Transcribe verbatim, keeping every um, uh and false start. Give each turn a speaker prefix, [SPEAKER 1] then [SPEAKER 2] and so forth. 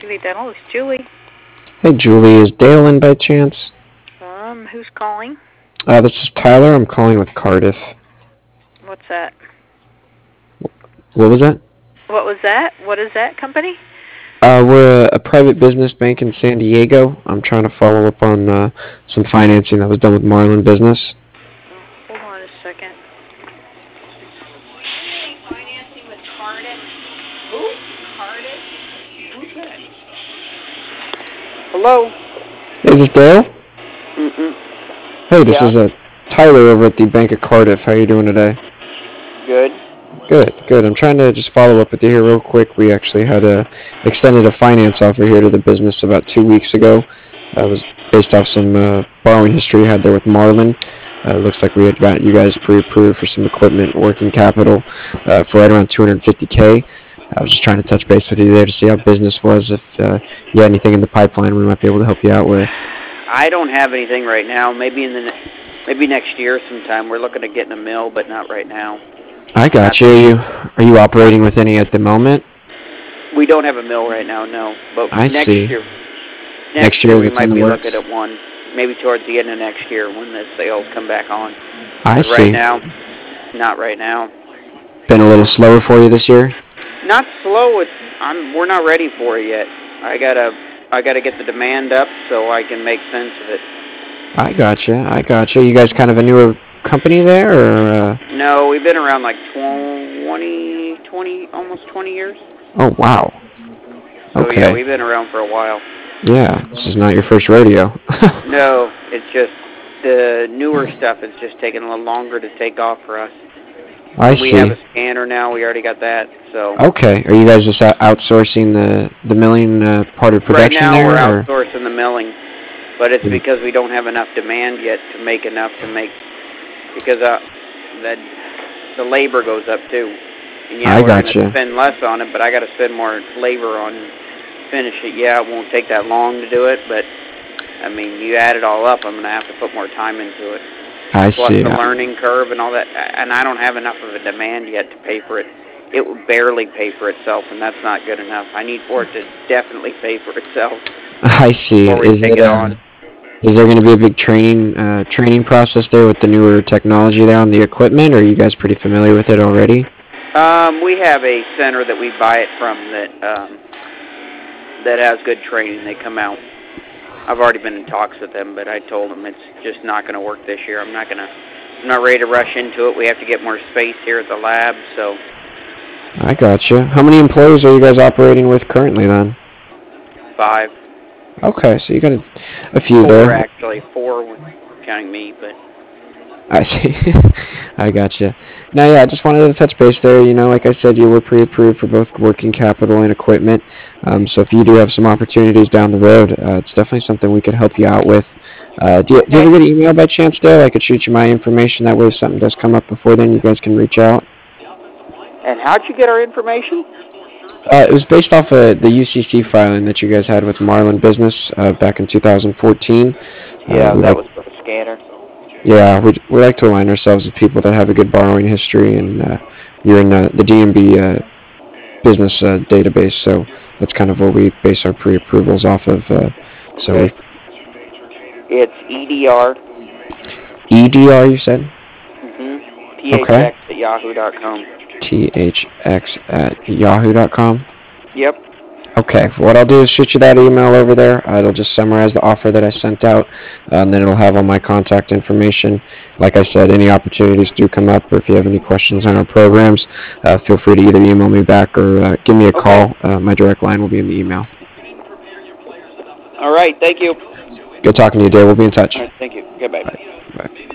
[SPEAKER 1] V Dental. It's Julie.
[SPEAKER 2] Hey, Julie, is Dale in by chance?
[SPEAKER 1] Um, who's calling?
[SPEAKER 2] Uh, this is Tyler. I'm calling with Cardiff.
[SPEAKER 1] What's that?
[SPEAKER 2] What was that?
[SPEAKER 1] What was that? What is that company?
[SPEAKER 2] Uh, we're a, a private business bank in San Diego. I'm trying to follow up on uh, some financing that was done with Marlin Business.
[SPEAKER 1] Oh, hold on a second. Financing with Cardiff. Who? Cardiff? Who's that?
[SPEAKER 3] Hello?
[SPEAKER 2] Hey, is this Dale?
[SPEAKER 3] Mm-mm.
[SPEAKER 2] Hey, this
[SPEAKER 3] Yeah.
[SPEAKER 2] is uh, Tyler over at the Bank of Cardiff. How are you doing today?
[SPEAKER 3] Good.
[SPEAKER 2] Good, good. I'm trying to just follow up with you here real quick. We actually had a extended a finance offer here to the business about two weeks ago. Uh, it was based off some uh, borrowing history you had there with Marlin. Uh, it looks like we had got you guys pre-approved for some equipment, working capital uh, for right around two hundred fifty K. I was just trying to touch base with you there to see how business was. If uh, you had anything in the pipeline, we might be able to help you out with.
[SPEAKER 3] I don't have anything right now. Maybe in the ne- maybe next year sometime. We're looking at getting a mill, but not right now.
[SPEAKER 2] I got you. Are you are you operating with any at the moment?
[SPEAKER 3] We don't have a mill right now, no. But
[SPEAKER 2] I
[SPEAKER 3] next
[SPEAKER 2] see.
[SPEAKER 3] year, next,
[SPEAKER 2] Next year
[SPEAKER 3] year we
[SPEAKER 2] it's
[SPEAKER 3] might
[SPEAKER 2] in the
[SPEAKER 3] be
[SPEAKER 2] works.
[SPEAKER 3] looking at one. Maybe towards the end of next year when the sales come back on.
[SPEAKER 2] I
[SPEAKER 3] But
[SPEAKER 2] see.
[SPEAKER 3] right now, not right now.
[SPEAKER 2] Been a little slower for you this year?
[SPEAKER 3] Not slow. It's I'm. We're not ready for it yet. I gotta. I gotta get the demand up so I can make sense of it.
[SPEAKER 2] I gotcha. I gotcha. You guys kind of a newer company there, or? Uh...
[SPEAKER 3] No, we've been around like twenty, twenty, almost twenty years.
[SPEAKER 2] Oh wow.
[SPEAKER 3] So
[SPEAKER 2] Okay.
[SPEAKER 3] yeah, we've been around for a while.
[SPEAKER 2] Yeah, this is not your first rodeo.
[SPEAKER 3] No, it's just the newer stuff is just taking a little longer to take off for us.
[SPEAKER 2] I
[SPEAKER 3] we
[SPEAKER 2] see.
[SPEAKER 3] have a scanner now. We already got that. So
[SPEAKER 2] Okay. Are you guys just out- outsourcing the the milling uh, part of
[SPEAKER 3] right
[SPEAKER 2] production
[SPEAKER 3] now
[SPEAKER 2] there?
[SPEAKER 3] we're
[SPEAKER 2] or?
[SPEAKER 3] outsourcing the milling, but it's
[SPEAKER 2] Mm.
[SPEAKER 3] because we don't have enough demand yet to make enough to make because uh that the labor goes up too. And yeah,
[SPEAKER 2] I
[SPEAKER 3] we're gonna
[SPEAKER 2] gotcha.
[SPEAKER 3] spend less on it, but I got to spend more labor on finish it. Yeah, it won't take that long to do it, but I mean, you add it all up, I'm gonna have to put more time into it.
[SPEAKER 2] I
[SPEAKER 3] Plus
[SPEAKER 2] see.
[SPEAKER 3] the learning curve and all that, and I don't have enough of a demand yet to pay for it. It will barely pay for itself, and that's not good enough. I need for it to definitely pay for itself
[SPEAKER 2] I see.
[SPEAKER 3] before we
[SPEAKER 2] Is
[SPEAKER 3] take
[SPEAKER 2] it
[SPEAKER 3] it
[SPEAKER 2] uh,
[SPEAKER 3] on.
[SPEAKER 2] is there going to be a big training uh, training process there with the newer technology there on the equipment, or are you guys pretty familiar with it already?
[SPEAKER 3] Um, we have a center that we buy it from that um, that has good training. They come out. I've already been in talks with them, but I told them it's just not going to work this year. I'm not going to. I'm not ready to rush into it. We have to get more space here at the lab, so.
[SPEAKER 2] I gotcha. How many employees are you guys operating with currently then?
[SPEAKER 3] Five.
[SPEAKER 2] Okay, so you got a, a few
[SPEAKER 3] Four,
[SPEAKER 2] there.
[SPEAKER 3] actually. Four, counting me, but.
[SPEAKER 2] I see. I gotcha. Now, yeah, I just wanted to touch base there. You know, like I said, you were pre-approved for both working capital and equipment. Um, so if you do have some opportunities down the road, uh, it's definitely something we could help you out with. Uh, do, you, do you have a good email by chance, Dale? I could shoot you my information. That way, if something does come up before then, you guys can reach out.
[SPEAKER 3] And how'd you get our information?
[SPEAKER 2] Uh, it was based off of the U C C filing that you guys had with Marlin Business uh, back in two thousand fourteen.
[SPEAKER 3] Yeah,
[SPEAKER 2] uh,
[SPEAKER 3] that
[SPEAKER 2] like,
[SPEAKER 3] was for the scanner.
[SPEAKER 2] Yeah, we we like to align ourselves with people that have a good borrowing history, and uh, you're in uh, the D M B uh, business uh, database, so that's kind of what we base our pre-approvals off of. Uh, so
[SPEAKER 3] Okay. It's E D R.
[SPEAKER 2] E D R, you said?
[SPEAKER 3] Mm-hmm. T H X
[SPEAKER 2] Okay.
[SPEAKER 3] at yahoo dot com.
[SPEAKER 2] T H X at yahoo dot com.
[SPEAKER 3] Yep.
[SPEAKER 2] Okay, what I'll do is shoot you that email over there. Uh, it'll just summarize the offer that I sent out, uh, and then it'll have all my contact information. Like I said, any opportunities do come up, or if you have any questions on our programs, uh, feel free to either email me back or uh, give me a
[SPEAKER 3] Okay.
[SPEAKER 2] call. Uh, my direct line will be in the email.
[SPEAKER 3] All right. Thank you.
[SPEAKER 2] Good talking to you, Dave. We'll be in touch.
[SPEAKER 3] All right. Thank you. Goodbye.
[SPEAKER 2] Bye. Bye.